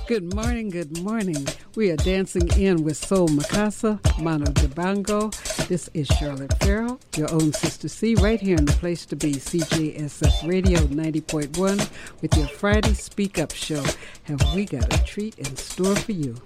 Good morning, good morning. We are dancing in with Soul Mikasa, Mano Dibango. This is Charlotte Farrell, your own Sister C, right here in the place to be, CJSF Radio 90.1, with your Friday Speak Up show. Have we got a treat in store for you?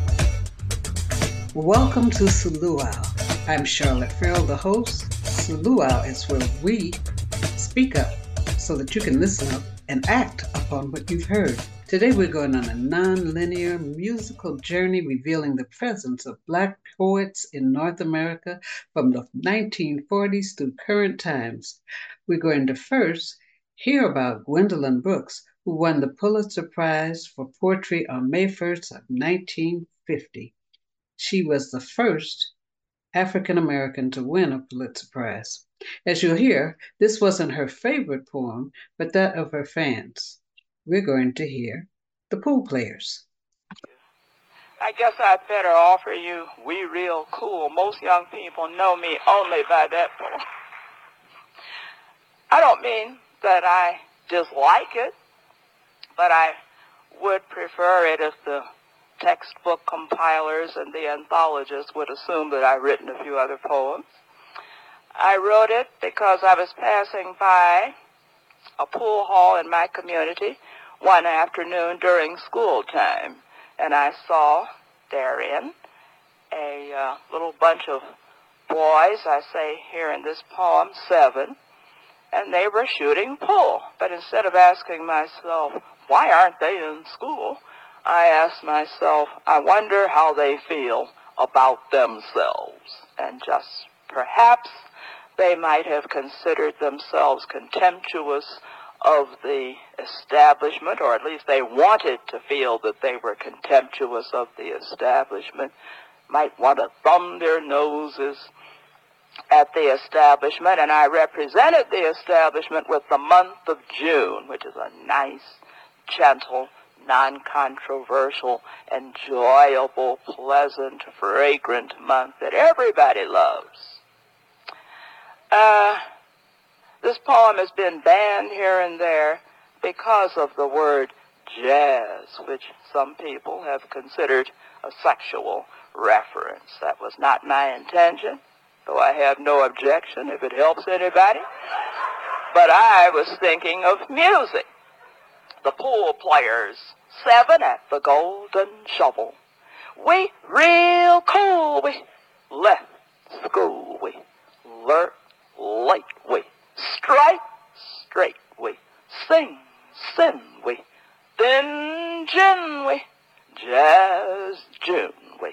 Welcome to Suluau. I'm Charlotte Farrell, the host. Suluau is where we speak up so that you can listen up and act upon what you've heard. Today we're going on a non-linear musical journey revealing the presence of Black poets in North America from the 1940s through current times. We're going to first hear about Gwendolyn Brooks, who won the Pulitzer Prize for Poetry on May 1st of 1950. She was the first African American to win a Pulitzer Prize. As you'll hear, this wasn't her favorite poem, but that of her fans. We're going to hear The Pool Players. I guess I'd better offer you We Real Cool. Most young people know me only by that poem. I don't mean that I dislike it, but I would prefer it if the textbook compilers and the anthologists would assume that I've written a few other poems. I wrote it because I was passing by a pool hall in my community one afternoon during school time, and I saw therein a little bunch of boys, I say here in this poem, 7, and they were shooting pool. But instead of asking myself, why aren't they in school, I asked myself, I wonder how they feel about themselves. And just perhaps they might have considered themselves contemptuous of the establishment, or at least they wanted to feel that they were contemptuous of the establishment, might want to thumb their noses at the establishment, and I represented the establishment with the month of June, which is a nice, gentle, non-controversial, enjoyable, pleasant, fragrant month that everybody loves. This poem has been banned here and there because of the word jazz, which some people have considered a sexual reference. That was not my intention, though I have no objection if it helps anybody. But I was thinking of music. The Pool Players, 7 at the Golden Shovel. We real cool, we left school, we learn late, we strike straight, we sing, sin, we thin gin, we jazz June, we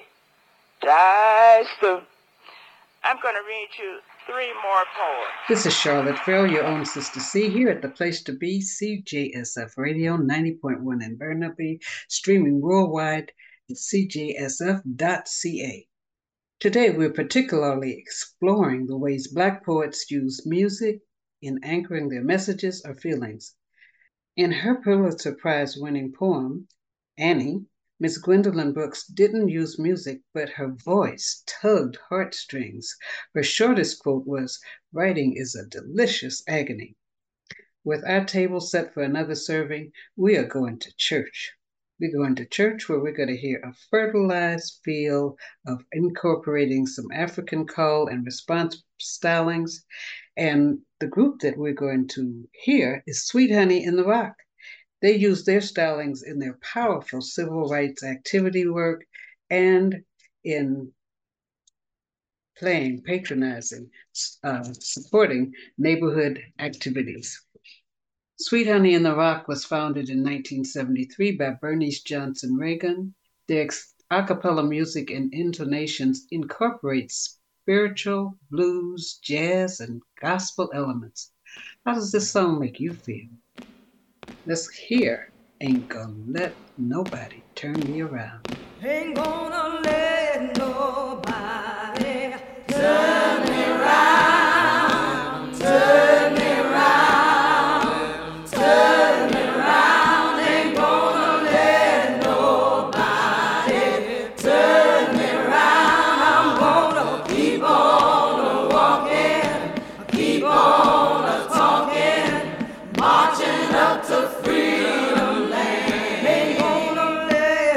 die soon. I'm going to read you 3 more poems. This is Charlotte Farrell, your own Sister C, here at the place to be, CJSF Radio 90.1 in Burnaby, streaming worldwide at cjsf.ca. Today, we're particularly exploring the ways Black poets use music in anchoring their messages or feelings. In her Pulitzer Prize-winning poem, Annie, Miss Gwendolyn Brooks didn't use music, but her voice tugged heartstrings. Her shortest quote was, "Writing is a delicious agony." With our table set for another serving, we are going to church. We're going to church where we're going to hear a fertilized feel of incorporating some African call and response stylings. And the group that we're going to hear is Sweet Honey in the Rock. They use their stylings in their powerful civil rights activity work and in playing, patronizing, supporting neighborhood activities. Sweet Honey in the Rock was founded in 1973 by Bernice Johnson Reagan. Their a cappella music and intonations incorporate spiritual, blues, jazz, and gospel elements. How does this song make you feel? Let's hear Ain't Gonna Let Nobody Turn Me Around. Ain't gonna let nobody turn me around, turn me around, turn me around. Ain't gonna let nobody turn me around. I'm gonna keep on walking, keep on talking, marching up to freedom land. Ain't gonna let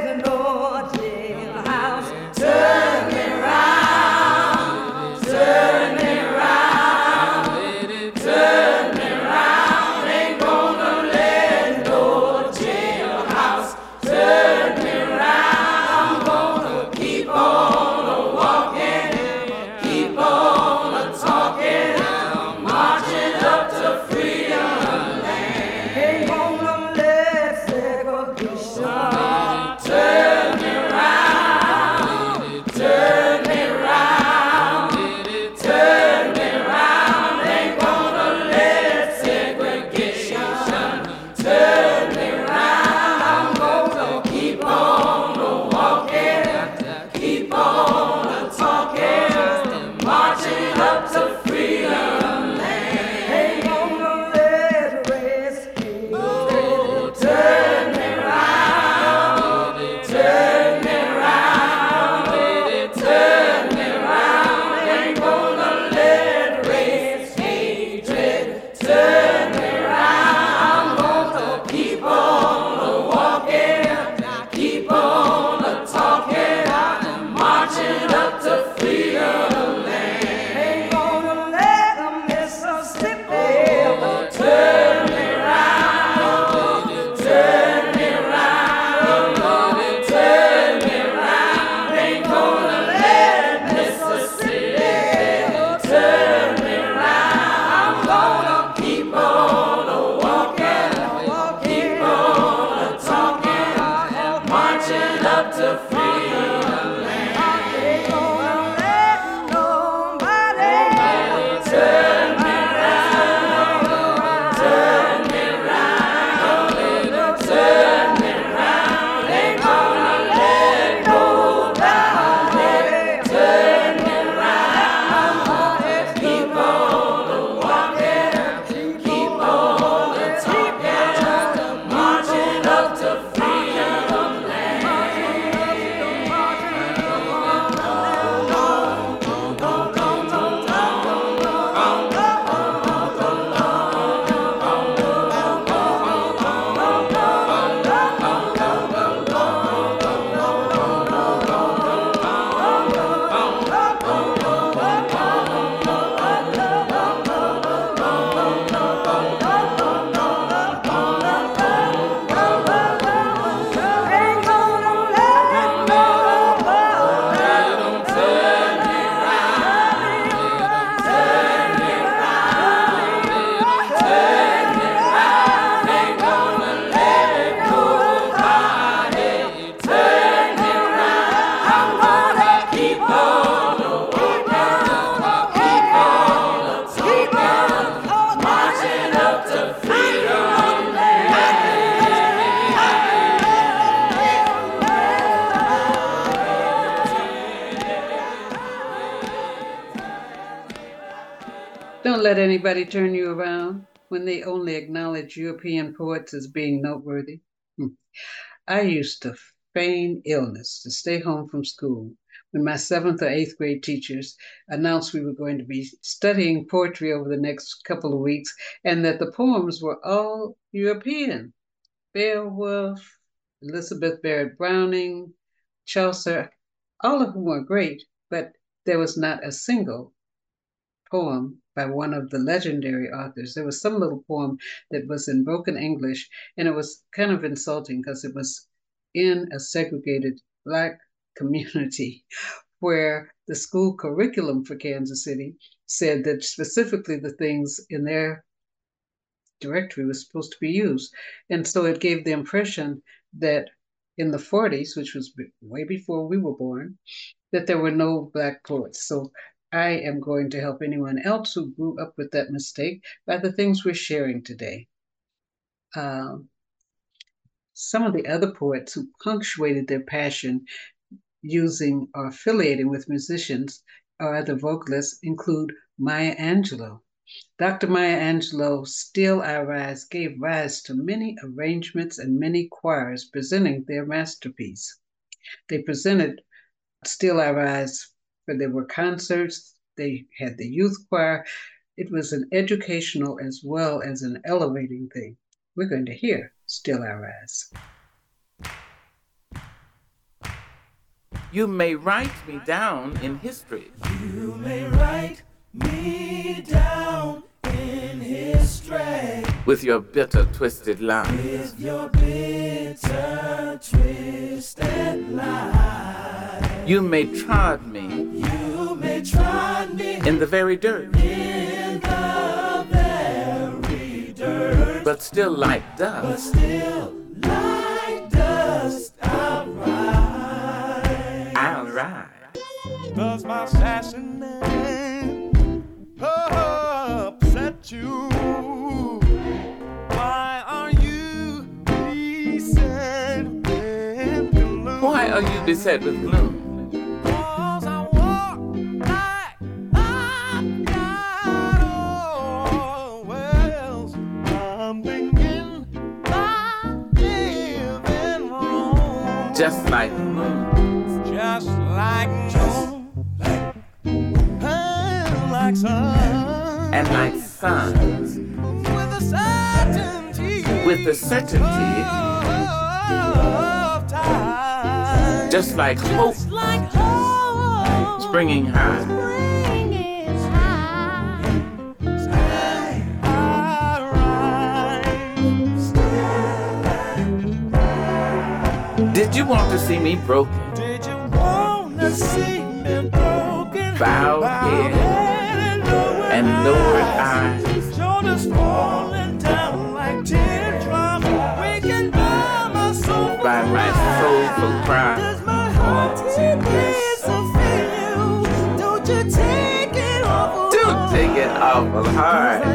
let anybody turn you around when they only acknowledge European poets as being noteworthy. I used to feign illness to stay home from school when my 7th or 8th grade teachers announced we were going to be studying poetry over the next couple of weeks and that the poems were all European. Beowulf, Elizabeth Barrett Browning, Chaucer, all of whom were great, but there was not a single poem by one of the legendary authors. There was some little poem that was in broken English, and it was kind of insulting because it was in a segregated Black community where the school curriculum for Kansas City said that specifically the things in their directory was supposed to be used. And so it gave the impression that in the 40s, which was way before we were born, that there were no Black poets. So I am going to help anyone else who grew up with that mistake by the things we're sharing today. Some of the other poets who punctuated their passion using or affiliating with musicians or other vocalists include Maya Angelou. Dr. Maya Angelou, Still I Rise, gave rise to many arrangements and many choirs presenting their masterpiece. They presented Still I Rise, where there were concerts, they had the youth choir. It was an educational as well as an elevating thing. We're going to hear Still I Rise. You may write me down in history. You may write me down in history. With your bitter, twisted lie. With your bitter, twisted lie. You may trod me. You may trod me in the very dirt. in the very dirt. But still like dust. But still like dust, I'll rise. I'll rise. Does my sassy name upset you? Why are you beset with gloom? Why are you beset with gloom? 'Cause I walk like I've got all wells. I'm thinking I'm living wrong. Just like moon. Just like moon, and like sun, and like sun. With the certainty of time. Just like hope, springing high. Did you want to see me broken? Did you want to see me broken? Bowed head and lowered eyes. Shoulders falling down like teardrops, waking by my soul. By my soulful cry. Does my heart please feel you? Don't you take it awful. Don't take it awful hard.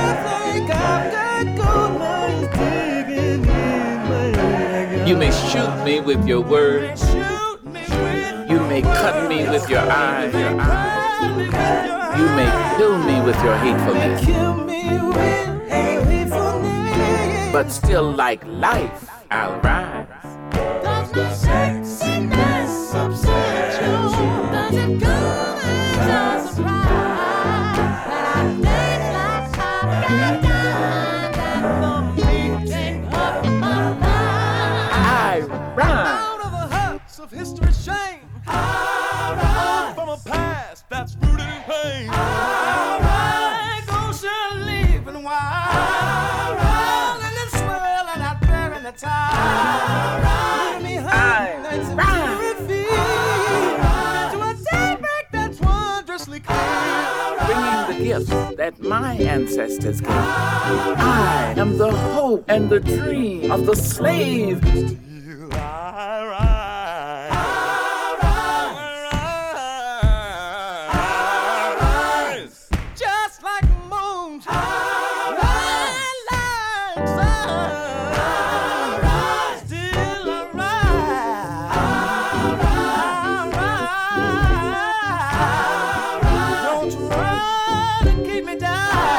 You may shoot me with your words. You may cut me with your eyes. You may kill me with your hatefulness. But still, like life, I'll rise. Does my sexiness upset you? Does it come as a surprise that I think like I've got the meeting of my mind? I rise. Out of the huts of history's shame. I rise. From a past that's rooted in pain. I rise. Ocean leaving wide. I rise. And it's swirling out there in the tide. I rise. Leave me I home and rise. to a daybreak that's wondrously clear. Bringing the gifts that my ancestors gave. I am the hope and the dream of the slave. Till I rise. I rise. Just like moons. Like sun. Still I rise. Don't try to keep me down.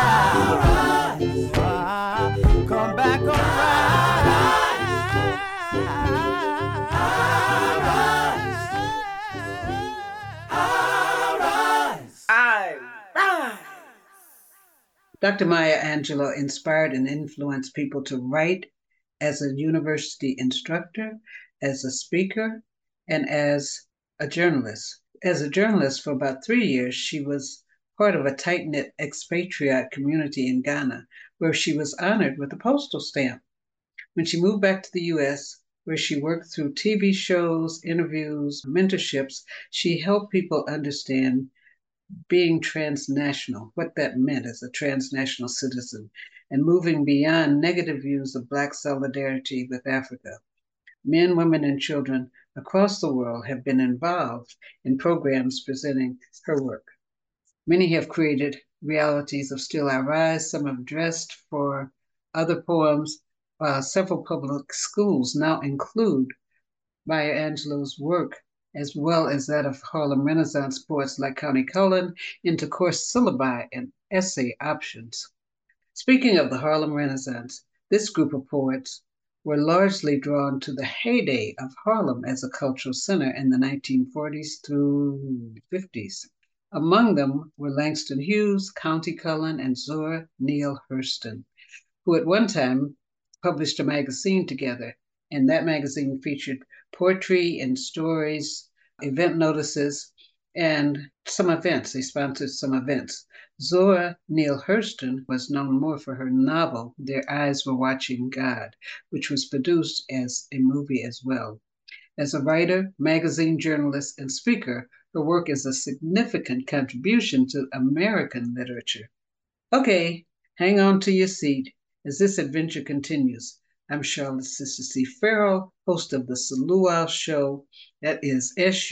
Dr. Maya Angelou inspired and influenced people to write as a university instructor, as a speaker, and as a journalist. As a journalist for about 3 years, she was part of a tight-knit expatriate community in Ghana, where she was honored with a postal stamp. When she moved back to the U.S., where she worked through TV shows, interviews, mentorships, she helped people understand being transnational, what that meant as a transnational citizen, and moving beyond negative views of Black solidarity with Africa. Men, women, and children across the world have been involved in programs presenting her work. Many have created realities of Still I Rise. Some have dressed for other poems. Several public schools now include Maya Angelou's work, as well as that of Harlem Renaissance poets like Connie Cullen, into course syllabi and essay options. Speaking of the Harlem Renaissance, this group of poets were largely drawn to the heyday of Harlem as a cultural center in the 1940s through 50s. Among them were Langston Hughes, Connie Cullen, and Zora Neale Hurston, who at one time published a magazine together, and that magazine featured poetry and stories, event notices, and some events. They sponsored some events. Zora Neale Hurston was known more for her novel, Their Eyes Were Watching God, which was produced as a movie as well. As a writer, magazine journalist, and speaker, her work is a significant contribution to American literature. Okay, hang on to your seat as this adventure continues. I'm Charlotte Sister C. Farrell, host of the Suluau Show. That is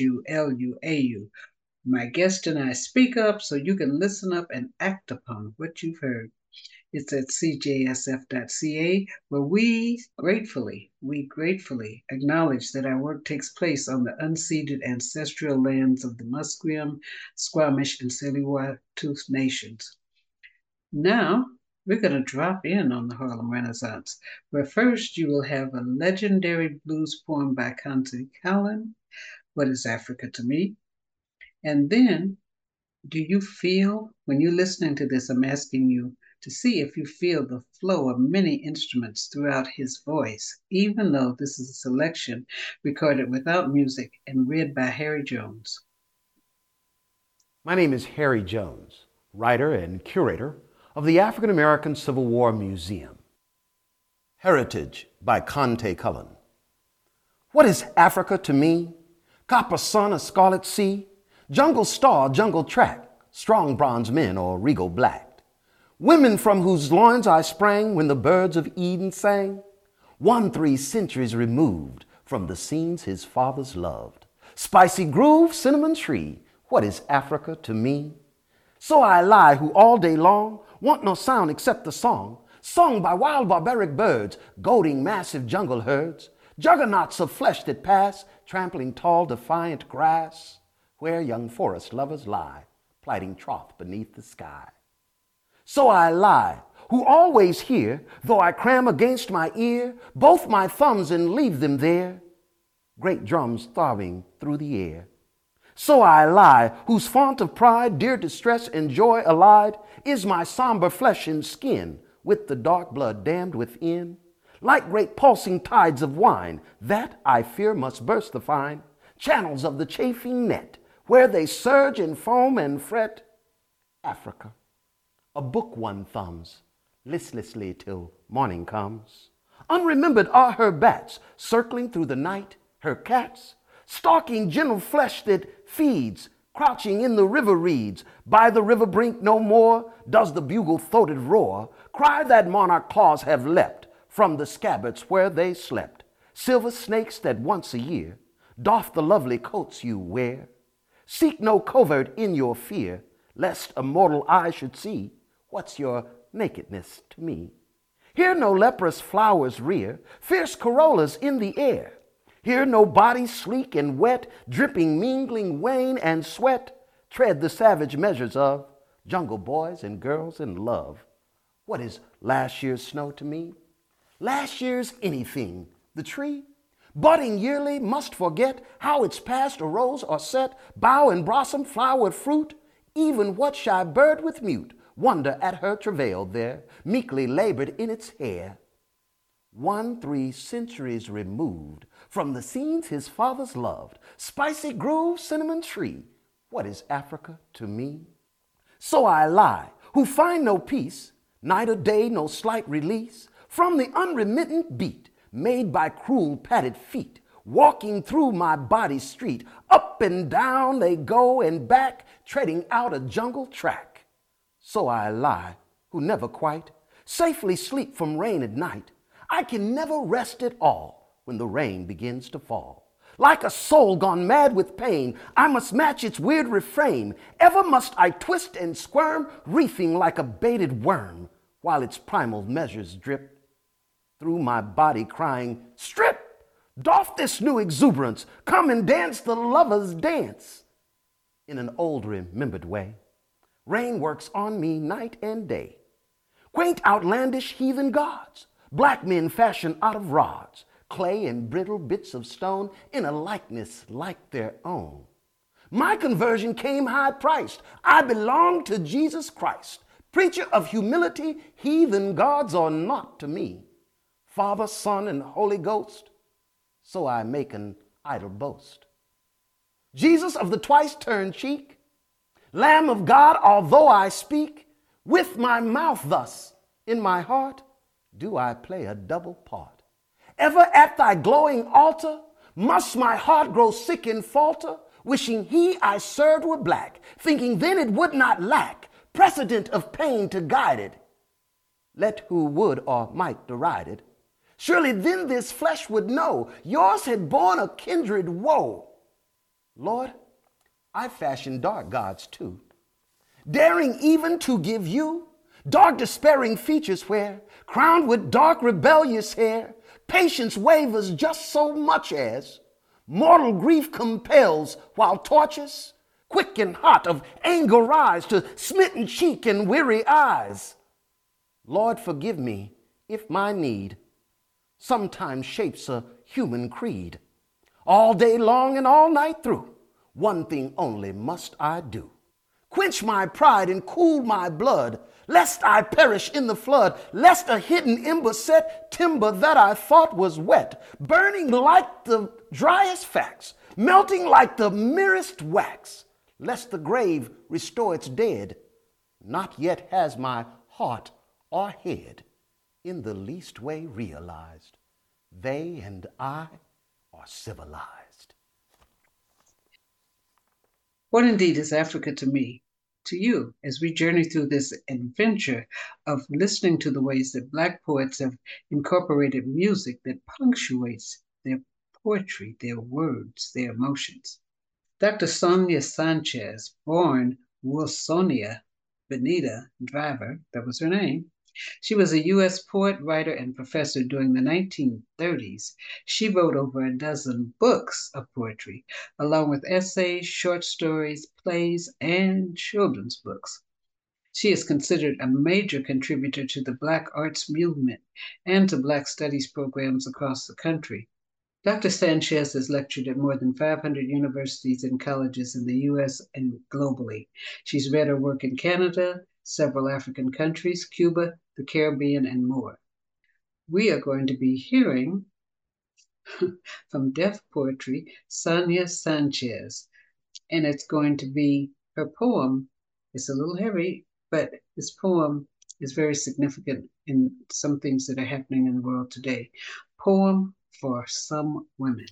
SULUAU. My guest and I speak up so you can listen up and act upon what you've heard. It's at cjsf.ca, where we gratefully acknowledge that our work takes place on the unceded ancestral lands of the Musqueam, Squamish, and Tsleil-Waututh nations. Now, we're going to drop in on the Harlem Renaissance, where first you will have a legendary blues poem by Connie Cullen, What is Africa to Me? And then, do you feel, when you're listening to this, I'm asking you to see if you feel the flow of many instruments throughout his voice, even though this is a selection recorded without music and read by Harry Jones. My name is Harry Jones, writer and curator of the African American Civil War Museum. Heritage by Connie Cullen. What is Africa to me? Copper sun, a scarlet sea, jungle star, jungle track, strong bronze men or regal black, women from whose loins I sprang when the birds of Eden sang, 1 3 centuries removed from the scenes his fathers loved. Spicy groove, cinnamon tree, what is Africa to me? So I lie who all day long want no sound except the song, sung by wild barbaric birds, goading massive jungle herds, juggernauts of flesh that pass, trampling tall defiant grass, where young forest lovers lie, plighting troth beneath the sky. So I lie, who always hear, though I cram against my ear both my thumbs and leave them there, great drums throbbing through the air. So I lie, whose font of pride, dear distress and joy allied, is my somber flesh and skin, with the dark blood dammed within, like great pulsing tides of wine, that I fear must burst the fine channels of the chafing net, where they surge and foam and fret. Africa, a book one thumbs, listlessly till morning comes. Unremembered are her bats, circling through the night, her cats, stalking gentle flesh that feeds, crouching in the river reeds. By the river brink no more does the bugle-throated roar cry that monarch claws have leapt from the scabbards where they slept. Silver snakes that once a year doff the lovely coats you wear. Seek no covert in your fear, lest a mortal eye should see what's your nakedness to me. Here no leprous flowers rear, fierce corollas in the air. Here no bodies sleek and wet, dripping, mingling wane and sweat, tread the savage measures of jungle boys and girls in love. What is last year's snow to me? Last year's anything. The tree, budding yearly, must forget how its past arose or set, bough and blossom, flowered fruit. Even what shy bird with mute wonder at her travail there, meekly labored in its hair. 3 centuries removed from the scenes his fathers loved, spicy grove, cinnamon tree, what is Africa to me? So I lie, who find no peace, night or day no slight release, from the unremittent beat made by cruel padded feet, walking through my body's street. Up and down they go and back, treading out a jungle track. So I lie, who never quite safely sleep from rain at night. I can never rest at all when the rain begins to fall. Like a soul gone mad with pain, I must match its weird refrain. Ever must I twist and squirm, reefing like a baited worm, while its primal measures drip through my body, crying, strip! Doff this new exuberance, come and dance the lover's dance. In an old remembered way, rain works on me night and day. Quaint outlandish heathen gods, black men fashioned out of rods, clay and brittle bits of stone in a likeness like their own. My conversion came high priced. I belong to Jesus Christ. Preacher of humility, heathen gods are naught to me. Father, Son, and Holy Ghost, so I make an idle boast. Jesus of the twice turned cheek, Lamb of God, although I speak, with my mouth thus in my heart, do I play a double part. Ever at thy glowing altar, must my heart grow sick and falter, wishing he I served were black, thinking then it would not lack precedent of pain to guide it. Let who would or might deride it, surely then this flesh would know yours had borne a kindred woe. Lord, I fashioned dark gods too, daring even to give you dark despairing features where, crowned with dark rebellious hair, patience wavers just so much as mortal grief compels, while torches, quick and hot of anger rise to smitten cheek and weary eyes. Lord, forgive me if my need sometimes shapes a human creed. All day long and all night through, one thing only must I do. Quench my pride and cool my blood, lest I perish in the flood, lest a hidden ember set timber that I thought was wet, burning like the driest facts, melting like the merest wax, lest the grave restore its dead. Not yet has my heart or head in the least way realized. They and I are civilized. What indeed is Africa to me, to you, as we journey through this adventure of listening to the ways that Black poets have incorporated music that punctuates their poetry, their words, their emotions? Dr. Sonia Sanchez, born Wilsonia Benita Driver, that was her name. She was a U.S. poet, writer, and professor during the 1930s. She wrote over a dozen books of poetry, along with essays, short stories, plays, and children's books. She is considered a major contributor to the Black arts movement and to Black studies programs across the country. Dr. Sanchez has lectured at more than 500 universities and colleges in the U.S. and globally. She's read her work in Canada, several African countries, Cuba, the Caribbean, and more. We are going to be hearing from Deaf Poetry, Sonia Sanchez, and it's going to be her poem. It's a little heavy, but this poem is very significant in some things that are happening in the world today. Poem for Some Women.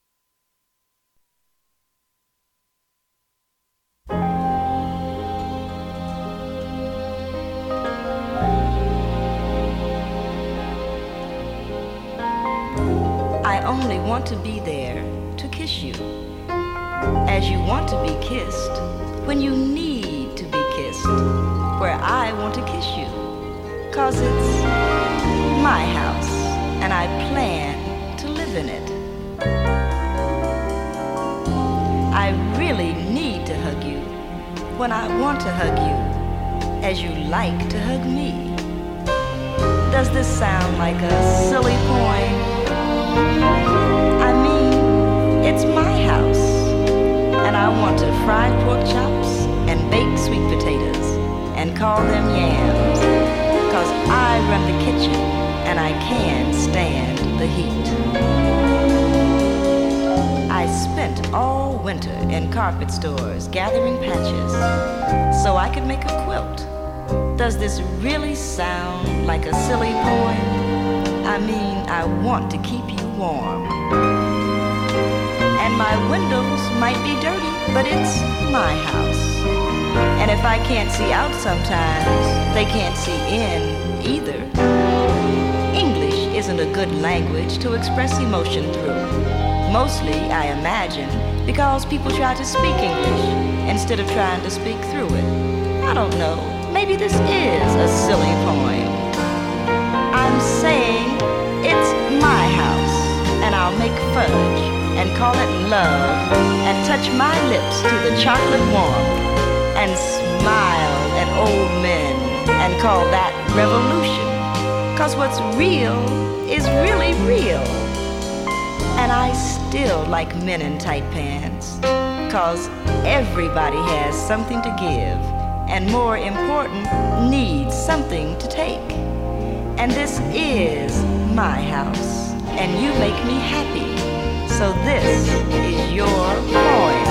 I only want to be there to kiss you, as you want to be kissed, when you need to be kissed, where I want to kiss you, 'cause it's my house and I plan to live in it. I really need to hug you when I want to hug you, as you like to hug me. Does this sound like a silly poem? I mean, it's my house, and I want to fry pork chops and bake sweet potatoes and and call them yams. 'Cause I run the kitchen and I can't stand the heat. I spent all winter in carpet stores gathering patches so I could make a quilt. Does this really sound like a silly poem? I mean, I want to keep you warm. And my windows might be dirty, but it's my house. And if I can't see out sometimes, they can't see in either. English isn't a good language to express emotion through. Mostly, I imagine, because people try to speak English instead of trying to speak through it. I don't know, maybe this is a silly poem. I'm saying it's my house, and I'll make fudge and call it love and touch my lips to the chocolate warmth and smile at old men and call that revolution. 'Cause what's real is really real. And I still like men in tight pants. 'Cause everybody has something to give, and more important, needs something to take. And this is my house, and you make me happy. So this is your poem.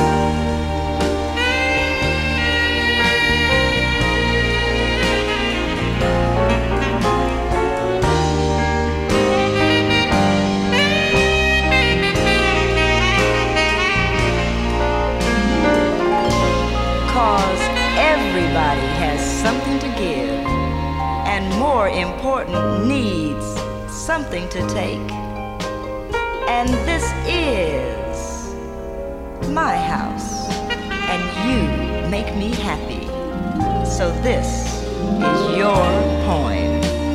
Everybody has something to give, and more important, needs something to take. And this is my house, and you make me happy. So this is your poem.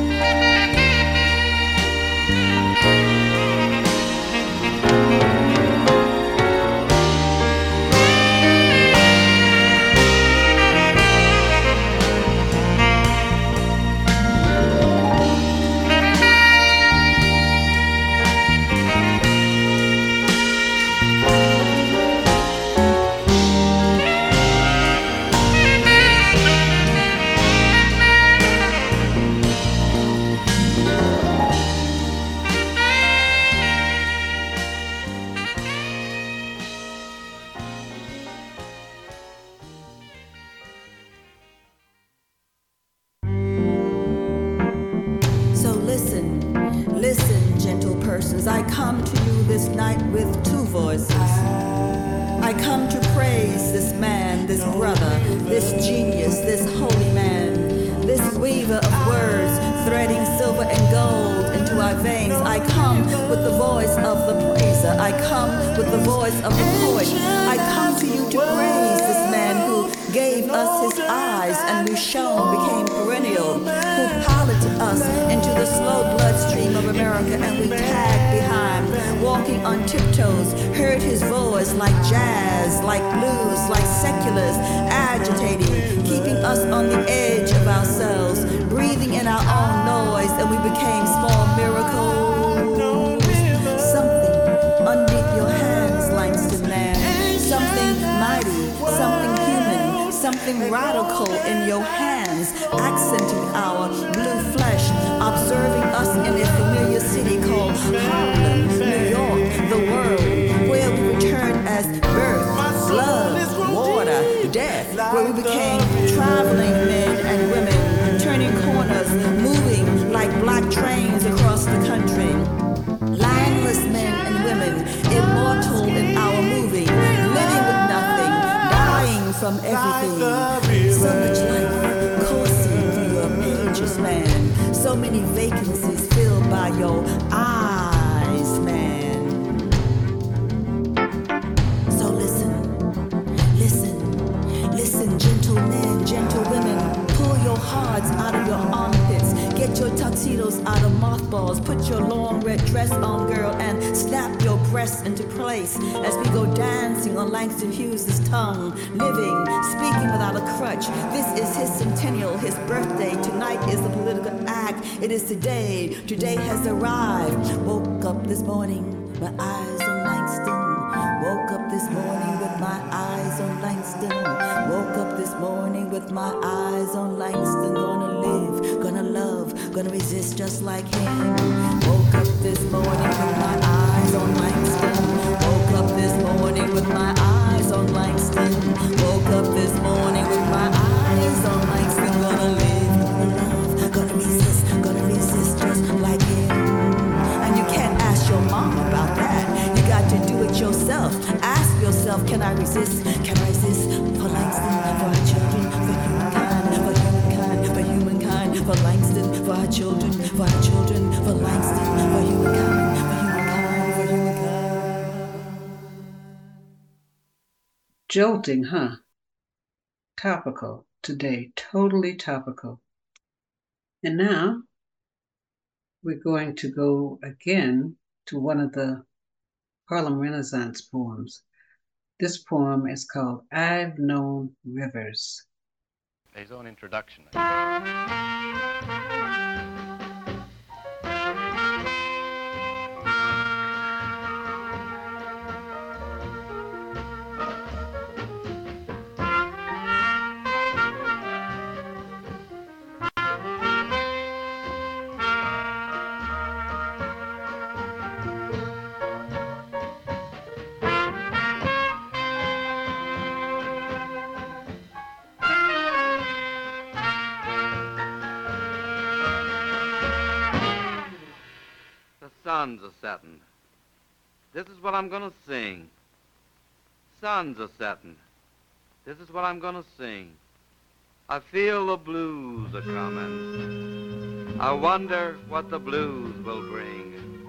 Today has arrived. Woke up this morning, my eyes on Langston. Woke up this morning with my eyes on Langston. Woke up this morning with my eyes on Langston. Gonna live, gonna love, gonna resist just like him. Woke up this morning with my eyes on Langston. Woke up this morning with my eyes on Langston. Woke up this morning with my eyes on Langston. Gonna live, gonna love, gonna resist just like him. And you can't ask your mom about that. You got to do it yourself. Ask yourself, can I resist? Can I resist for Langston, for our children, for humankind, for humankind, for Langston, for our children, for Langston, for humankind, for humankind. Jolting, huh? Topical today, totally topical. And now we're going to go again to one of the Harlem Renaissance poems. This poem is called I've Known Rivers. His own introduction. Sun's a settin'. This is what I'm gonna sing. Sun's a settin'. This is what I'm gonna sing. I feel the blues a comin'. I wonder what the blues will bring.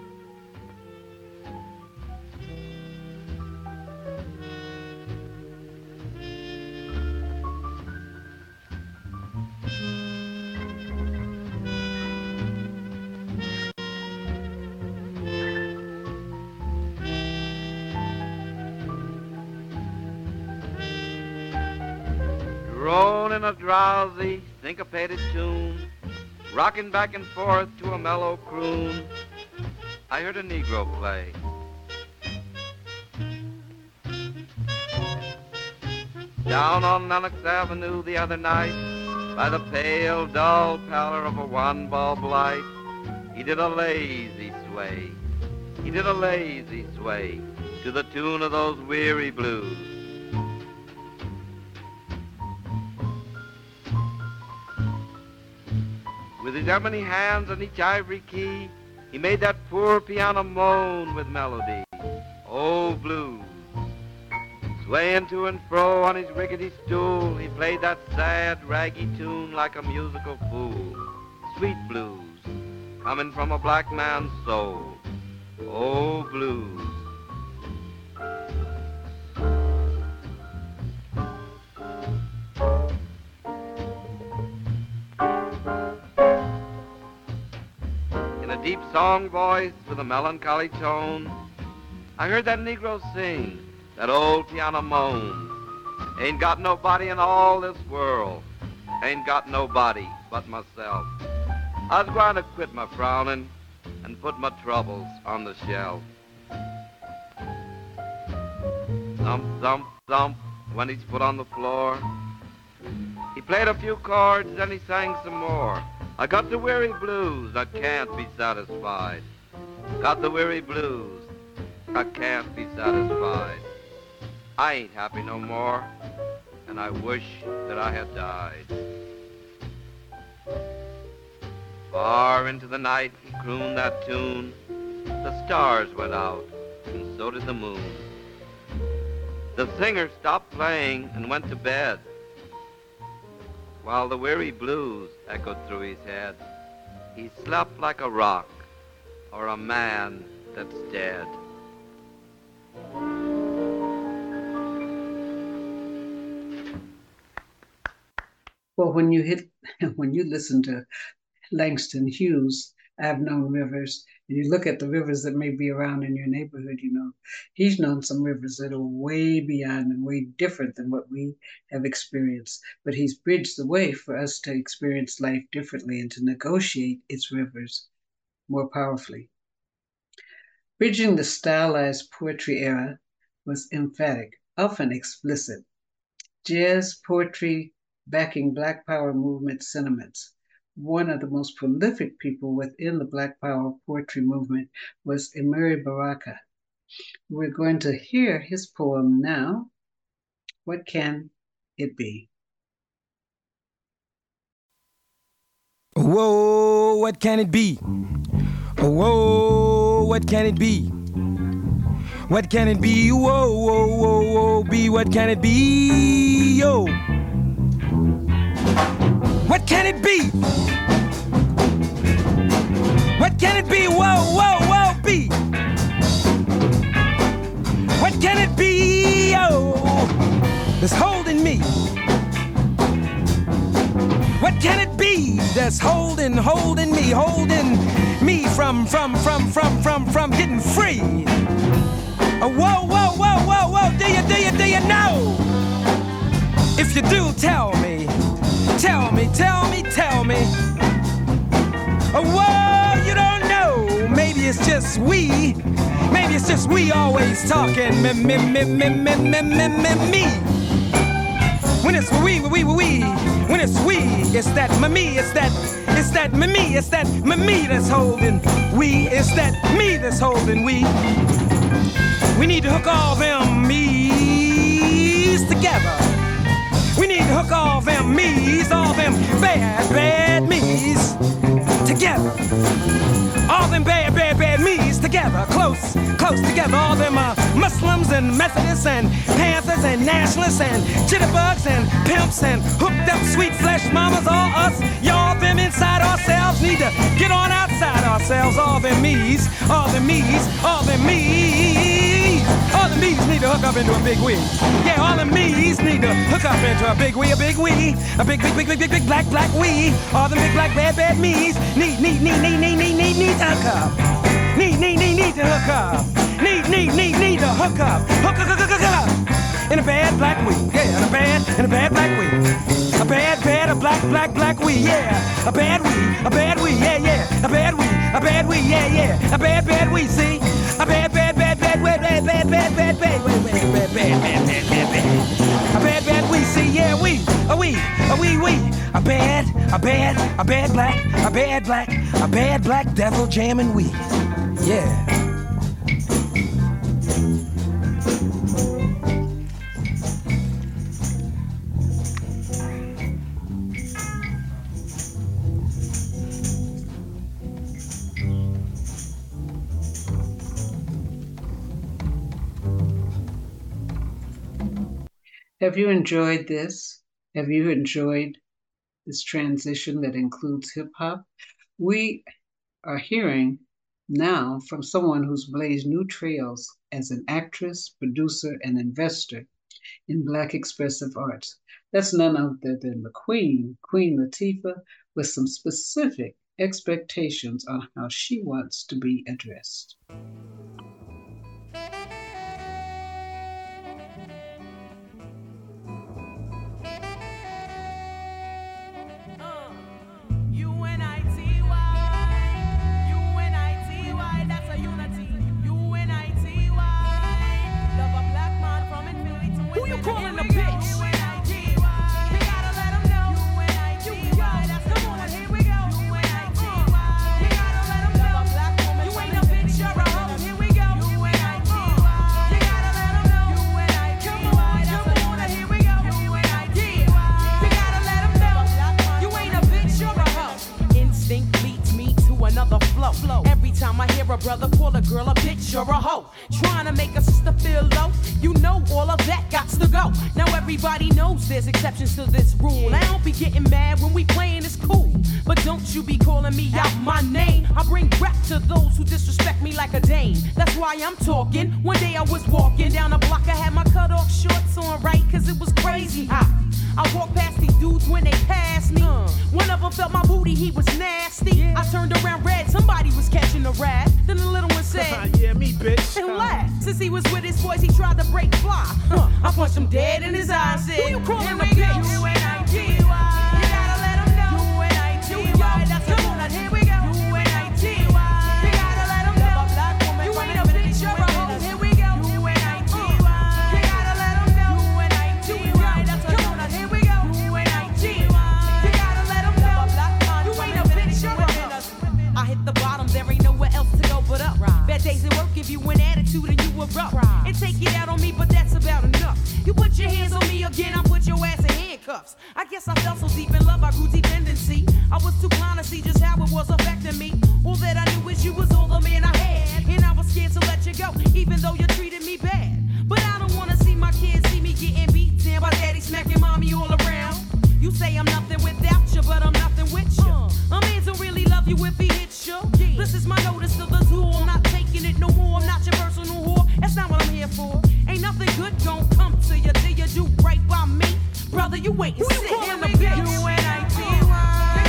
In a drowsy, syncopated tune, rocking back and forth to a mellow croon, I heard a Negro play. Down on Lenox Avenue the other night, by the pale, dull pallor of a one-bulb light, he did a lazy sway. He did a lazy sway to the tune of those weary blues. With his ebony hands on each ivory key, he made that poor piano moan with melody. Oh, blues. Swaying to and fro on his rickety stool, he played that sad, raggy tune like a musical fool. Sweet blues, coming from a black man's soul. Oh, blues. Deep song voice with a melancholy tone, I heard that Negro sing, that old piano moan. Ain't got nobody in all this world, ain't got nobody but myself. I was going to quit my frowning and put my troubles on the shelf. Thump, thump, thump, when he's put on the floor. He played a few chords, then he sang some more. I got the weary blues, I can't be satisfied. Got the weary blues, I can't be satisfied. I ain't happy no more, and I wish that I had died. Far into the night he crooned that tune. The stars went out, and so did the moon. The singer stopped playing and went to bed, while the weary blues echoed through his head. He slept like a rock or a man that's dead. Well, when you listen to Langston Hughes, I've Known Rivers, and you look at the rivers that may be around in your neighborhood, he's known some rivers that are way beyond and way different than what we have experienced. But he's bridged the way for us to experience life differently and to negotiate its rivers more powerfully. Bridging the stylized poetry era was emphatic, often explicit. Jazz poetry backing Black Power movement sentiments. One of the most prolific people within the Black Power poetry movement was Amiri Baraka. We're going to hear his poem now, What Can It Be? Whoa, what can it be? Whoa, what can it be? What can it be? Whoa, whoa, whoa, whoa, be what can it be? Yo. What can it be? What can it be? Whoa, whoa, whoa, be. What can it be? Yo. That's holding me. What can it be that's holding me from getting free? Whoa, whoa, whoa, whoa, whoa, do you know? If you do, tell me. Whoa, you don't know. Maybe it's just we always talking me. When it's we, when it's we, it's that me, it's that me that's holding we, it's that me that's holding we. We need to hook all them me's together. We need to hook all them me's, all them bad me's together. All them bad me's together, close together. All them Muslims and Methodists and Panthers and Nationalists and jitterbugs and pimps and hooked up sweet flesh mamas, all us, y'all them inside ourselves need to get on outside ourselves. All them me's need to hook up into a big we. Yeah, all them me's need to hook up into a big we, a big black we. All them big black bad me's need to hook up. Need to hook up. Need to hook up. Hook up. In a bad black we. Yeah, in a bad black we. A black we. Yeah. A bad we. Yeah. A bad we. Yeah. A bad we. See. A bad. A bad we. See. Yeah, we. A bad black devil jamming we. Yeah. Have you enjoyed this? Have you enjoyed this transition that includes hip hop? We are hearing now from someone who's blazed new trails as an actress, producer, and investor in Black expressive arts. That's none other than the Queen Latifah, with some specific expectations on how she wants to be addressed. Calling the bitch. We gotta let them know. Come on, here we go. We gotta let them know. You ain't a bitch, you're a hoe. Here we go. You gotta let them know. Come on, here we go. We gotta let them know. You ain't a bitch, you're a hoe. Instinct leads me to another flow. Every time I hear a brother call a girl a bitch, you're a hoe. Trying to make a sister feel low. You know all of that gots to go. Now everybody knows there's exceptions to this rule. I don't be getting mad when we playing, it's cool. But don't you be calling me out my name. I bring rap to those who disrespect me like a dame. That's why I'm talking. One day I was walking down the block. I had my cut off shorts on, right? Cause it was crazy hot. I walked past these dudes when they passed me. One of them felt my booty, he was nasty. I turned around red, somebody was catching a rat. Then the little one said, yeah, me, bitch. And laughed. Since he was with his boys, he tried to break fly. I punched him dead in his eyes and said, who you calling a bitch? U-N-I-T-Y. You gotta let him know. U-N-I-T-Y. That's come on, here we go. U-N-I-T-Y. You gotta let him know. You ain't a bitch, you're a hoe. Here we go. U-N-I-T-Y. You gotta let him know. U-N-I-T-Y. That's come on, here we go. U-N-I-T-Y. days at work give you an attitude and you erupt and take it out on me, but that's about enough. You put your hands on me again, I put your ass in handcuffs. I guess I fell so deep in love, I grew dependency. I was too blind to see just how it was affecting me. All that I knew is you was all the man I had, and I was scared to let you go, even though you treated me bad. But I don't wanna see my kids see me getting beat down by daddy smacking mommy all around. You say I'm nothing without you, but I'm nothing with you. A man don't really love you if he hits you. This is my notice to the zoo. I'm not taking it no more. I'm not your personal whore. That's not what I'm here for. Ain't nothing good gon' come to you till you do right by me. Brother, you wait and sit in the bitch. UNITY.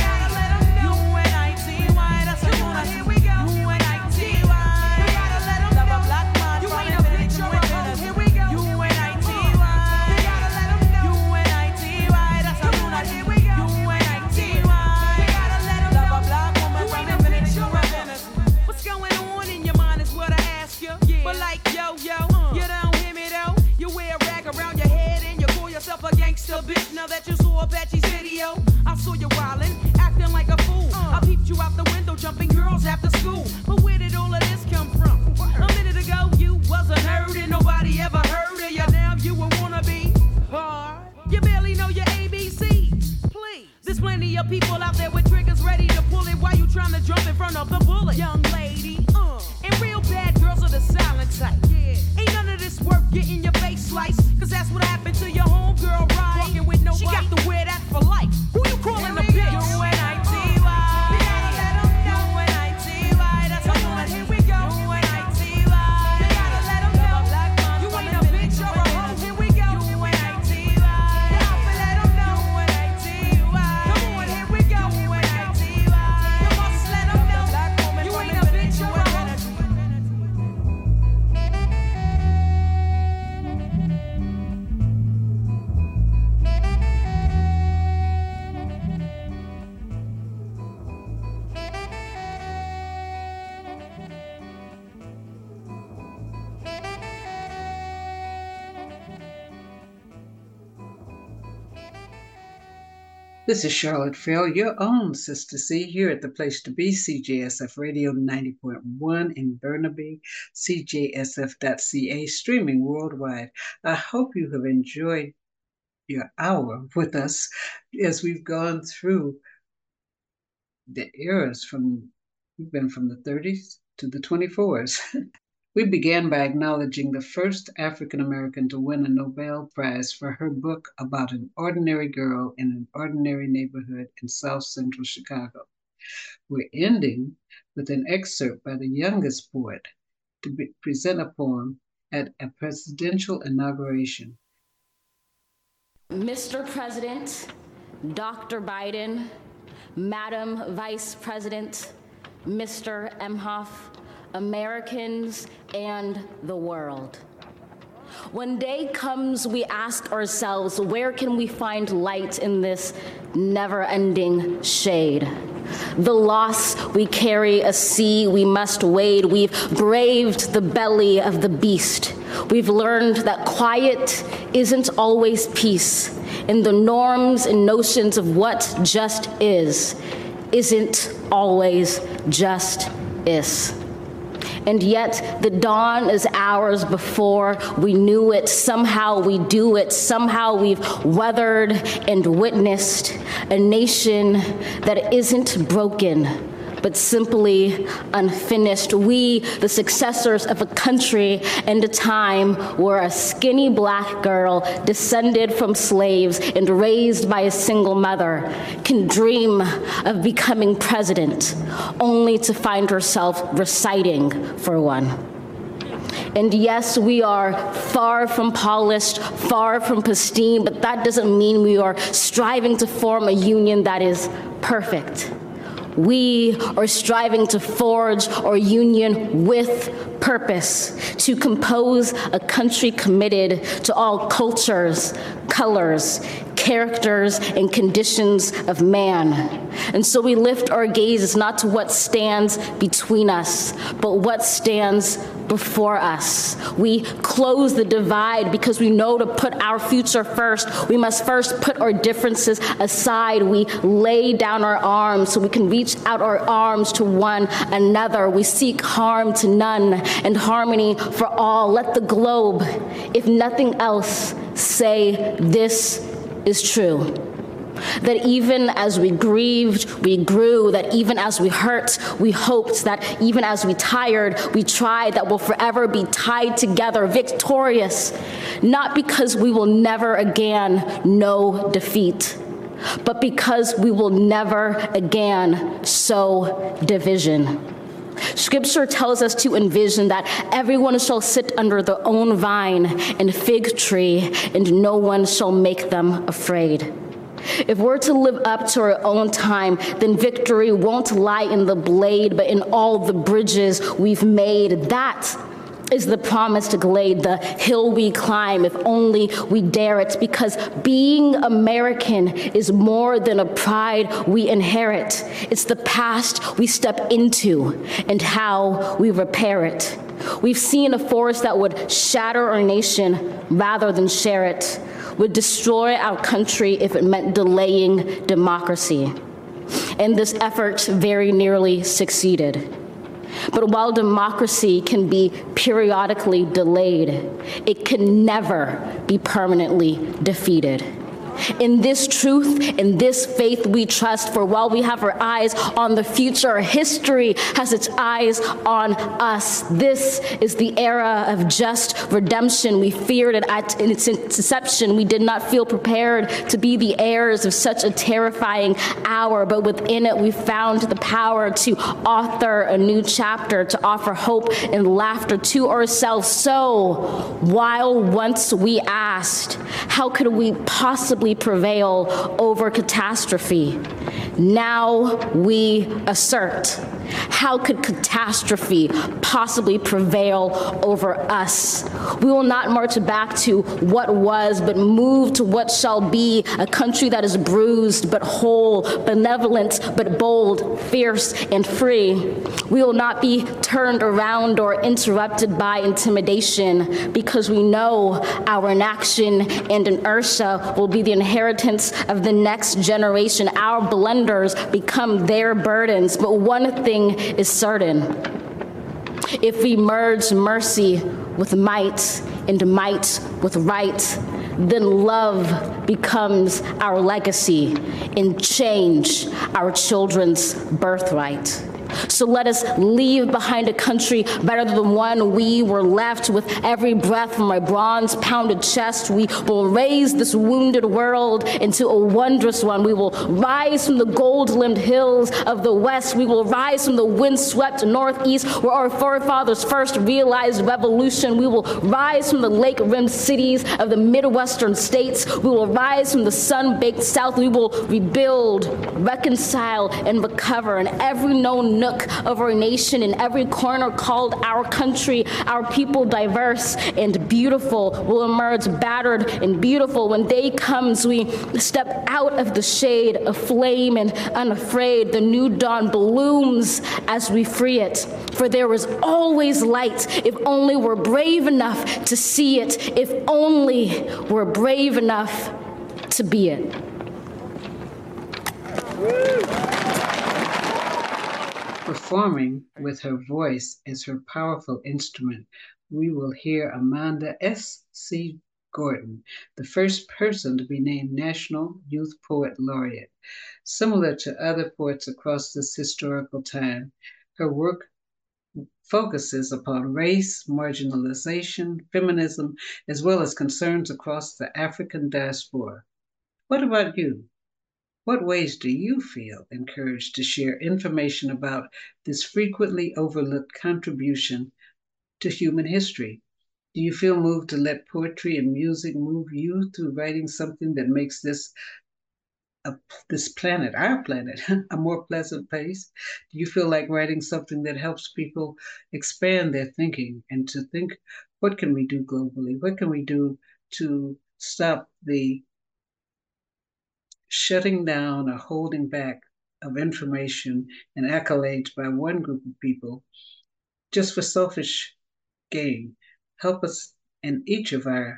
A gangster bitch, now that you saw Apache's video, I saw you wildin', acting like a fool. I peeped you out the window, jumping girls after school. But where did all of this come from? A minute ago, you was a nerd and nobody ever heard of you. Now you a wannabe hard. You barely know your ABCs. Please, there's plenty of people out there with triggers ready to pull it while you trying to jump in front of the bullet. Young lady, and real bad girls are the silent type. Ain't none of this worth getting your face sliced, cause that's what happened to your homegirl, right? Walking with nobody. She got to wear that for life. Who you calling a bitch? UNITY. That's how you here we go. UNITY. You gotta let them know. You ain't a bitch or a hoe. Here we go. UNITY. You have to let them know. UNITY. Come on, here we go. UNITY. You must let them know. You ain't a bitch or a hoe. This is Charlotte Farrell, your own Sister C, here at the place to be, CJSF Radio 90.1 in Burnaby, CJSF.ca, streaming worldwide. I hope you have enjoyed your hour with us as we've gone through the eras we've been from the 30s to the 24s. We began by acknowledging the first African American to win a Nobel Prize for her book about an ordinary girl in an ordinary neighborhood in South Central Chicago. We're ending with an excerpt by the youngest poet to present a poem at a presidential inauguration. Mr. President, Dr. Biden, Madam Vice President, Mr. Emhoff, Americans, and the world. When day comes, we ask ourselves, where can we find light in this never-ending shade? The loss we carry, a sea we must wade. We've braved the belly of the beast. We've learned that quiet isn't always peace, and the norms and notions of what just isn't always just is. And yet the dawn is hours before we knew it. Somehow we do it. Somehow we've weathered and witnessed a nation that isn't broken, but simply unfinished. We, the successors of a country and a time where a skinny black girl descended from slaves and raised by a single mother can dream of becoming president, only to find herself reciting for one. And yes, we are far from polished, far from pristine, but that doesn't mean we are striving to form a union that is perfect. We are striving to forge our union with purpose, to compose a country committed to all cultures, colors, characters, and conditions of man. And so we lift our gazes not to what stands between us, but what stands before us. We close the divide because we know to put our future first. We must first put our differences aside. We lay down our arms so we can reach out our arms to one another. We seek harm to none and harmony for all. Let the globe, if nothing else, say this is true. That even as we grieved, we grew. That even as we hurt, we hoped. That even as we tired, we tried. That we'll forever be tied together, victorious. Not because we will never again know defeat, but because we will never again sow division. Scripture tells us to envision that everyone shall sit under their own vine and fig tree, and no one shall make them afraid. If we're to live up to our own time, then victory won't lie in the blade, but in all the bridges we've made. That is the promised glade, the hill we climb, if only we dare it, because being American is more than a pride we inherit. It's the past we step into and how we repair it. We've seen a force that would shatter our nation rather than share it, would destroy our country if it meant delaying democracy. And this effort very nearly succeeded. But while democracy can be periodically delayed, it can never be permanently defeated. In this truth, in this faith we trust, for while we have our eyes on the future, history has its eyes on us. This is the era of just redemption. We feared it in its inception. We did not feel prepared to be the heirs of such a terrifying hour, but within it we found the power to author a new chapter, to offer hope and laughter to ourselves. So, while once we asked, how could we possibly prevail over catastrophe? Now we assert, how could catastrophe possibly prevail over us? We will not march back to what was, but move to what shall be, a country that is bruised but whole, benevolent but bold, fierce and free. We will not be turned around or interrupted by intimidation, because we know our inaction and inertia will be the inheritance of the next generation. Our blunders become their burdens, but one thing is certain. If we merge mercy with might and might with right, then love becomes our legacy and change our children's birthright. So let us leave behind a country better than the one we were left. With every breath from my bronze-pounded chest, we will raise this wounded world into a wondrous one. We will rise from the gold-limbed hills of the West. We will rise from the wind-swept Northeast, where our forefathers first realized revolution. We will rise from the lake-rimmed cities of the Midwestern states. We will rise from the sun-baked South. We will rebuild, reconcile, and recover in every known nook of our nation, in every corner called our country. Our people, diverse and beautiful, will emerge battered and beautiful. When day comes, we step out of the shade, aflame and unafraid. The new dawn blooms as we free it. For there is always light, if only we're brave enough to see it, if only we're brave enough to be it. Performing with her voice as her powerful instrument, we will hear Amanda S.C. Gordon, the first person to be named National Youth Poet Laureate. Similar to other poets across this historical time, her work focuses upon race, marginalization, feminism, as well as concerns across the African diaspora. What about you? What ways do you feel encouraged to share information about this frequently overlooked contribution to human history? Do you feel moved to let poetry and music move you through writing something that makes this planet, our planet, a more pleasant place? Do you feel like writing something that helps people expand their thinking and to think, what can we do globally? What can we do to stop the shutting down or holding back of information and accolades by one group of people just for selfish gain. Help us in each of our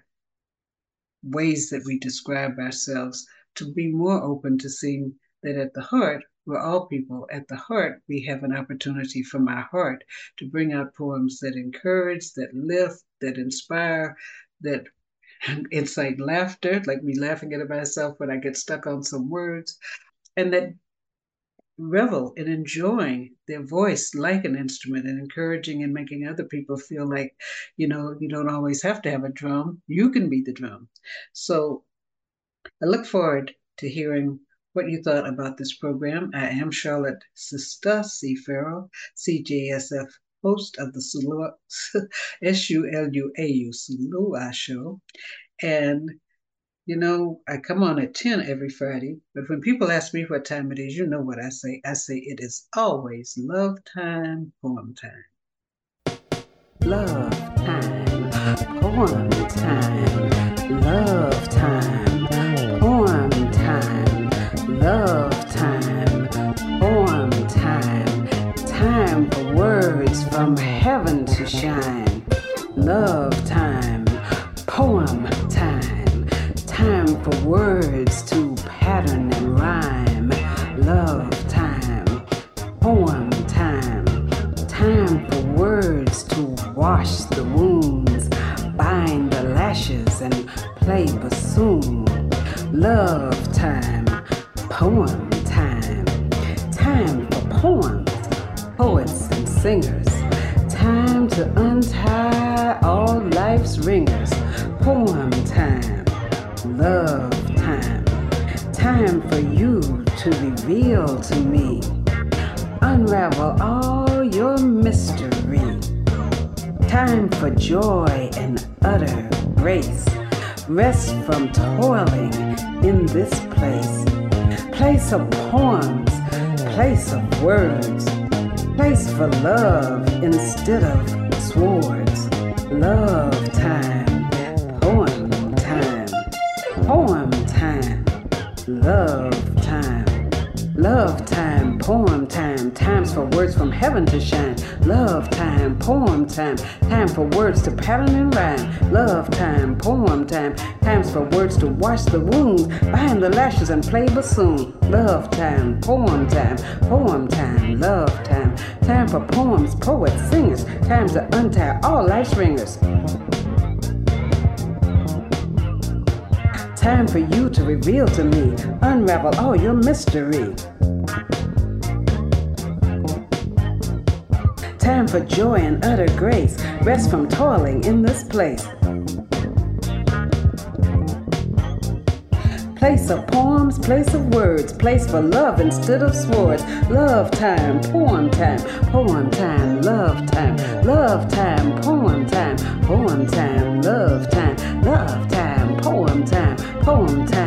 ways that we describe ourselves to be more open to seeing that at the heart, we're all people. At the heart, we have an opportunity from our heart to bring out poems that encourage, that lift, that inspire, that incite laughter, like me laughing at myself when I get stuck on some words, and that revel in enjoying their voice like an instrument and encouraging and making other people feel like, you don't always have to have a drum. You can be the drum. So I look forward to hearing what you thought about this program. I am Charlotte Sister C. Farrell, CJSF host of the Sulua, SULUAU Sulua Show. And I come on at 10 every Friday, but when people ask me what time it is, you know what I say. I say it is always love time, poem time. Love time, poem time, love time, poem time, love time, poem time, time for words from heaven to shine. Love time, poem time, time for words to pattern and rhyme. Love time, poem time, time for words to wash the wounds, bind the lashes and play bassoon. Love time, poem time, time for poems, poets and singers, time to untie all life's ringers. Poem time, love time, time for you to reveal to me, unravel all your mystery. Time for joy and utter grace, rest from toiling in this place. Place of poems, place of words, place for love instead of swords. Love time, poem time, poem time, love time, love time, poem time, times for words from heaven to shine. Love time, poem time, time for words to pattern and rhyme. Love time, poem time, times for words to wash the wounds, bind the lashes and play bassoon. Love time, poem time, love time, time for poems, poets, singers, time to untie all life's ringers. Time for you to reveal to me, unravel all your mystery. Time for joy and utter grace, rest from toiling in this place. Place of poems, place of words, place for love instead of swords. Love time, poem time, love time, love time, poem time.